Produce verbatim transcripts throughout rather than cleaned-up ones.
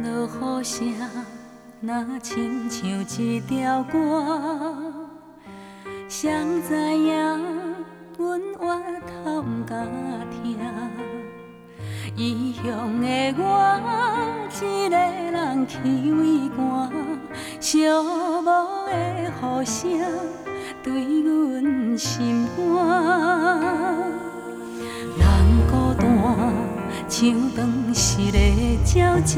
落雨声，若亲像一条歌，谁知影阮活头毋敢听。异乡的我，一个人去畏寒，寂寞的雨声对阮心肝。人孤单，像长逝的鸟只，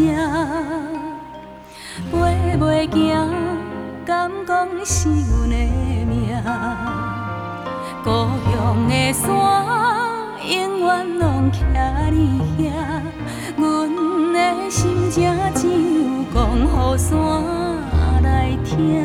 飞袂行，敢讲是阮的命。故乡的山，永远拢徛伫遐，阮的心情只有讲予山来听。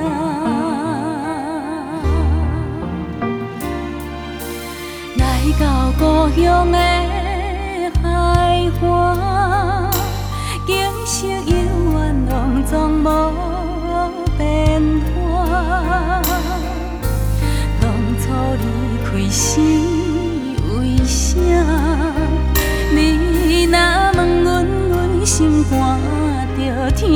来到故乡的海岸，景色犹原拢总无变化。当初离开时为啥？你若问阮，阮心肝着疼。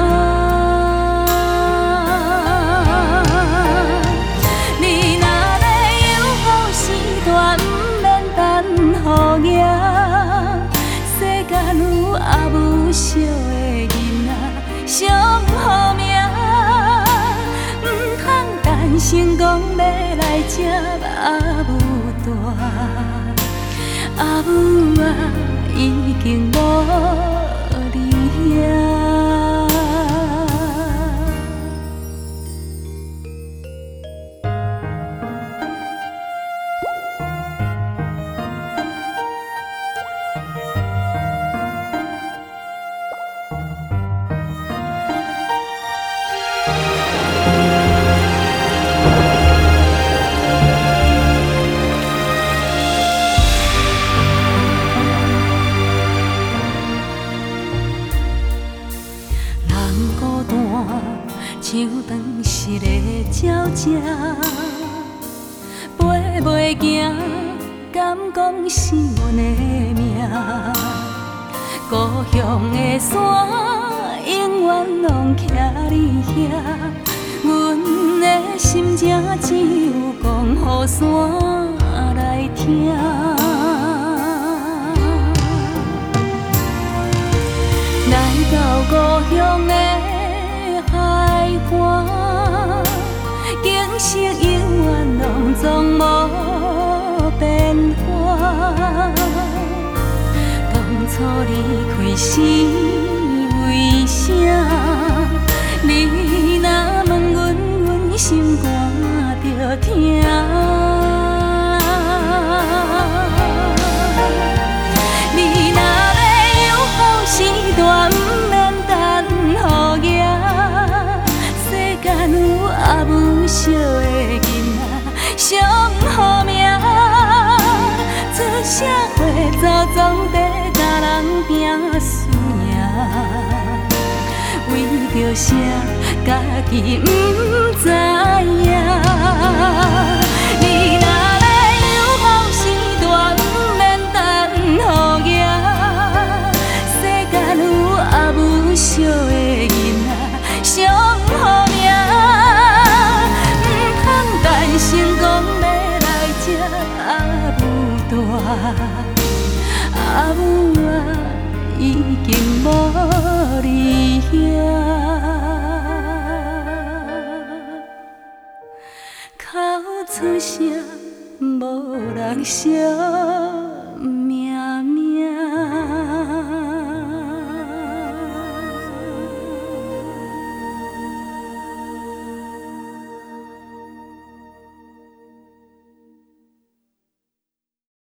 你若要有好时段，毋免等雨夜。世间有阿母惜的囡仔，上好命。毋通等成功要来接阿母大，阿母啊，已经无伫遐。像长逝的鸟只，飞袂行，敢讲是阮的命。故乡的山，永远拢徛伫遐，阮的心情只有讲予山来听。来到故乡的海岸，景色永远拢总无变化。当初离开时为啥？你若问阮，阮心肝着疼。你若要有好时段，毋免等雨夜。敢有阿母惜的囡仔，上好命。出社会早总得甲人拼输赢，为着啥家己毋知影？你若要有好时段，毋免等雨夜。世间有阿母惜的囡仔，上好命。成功要来接阿母大，阿母啊，已经无伫遐。口出声无人惜。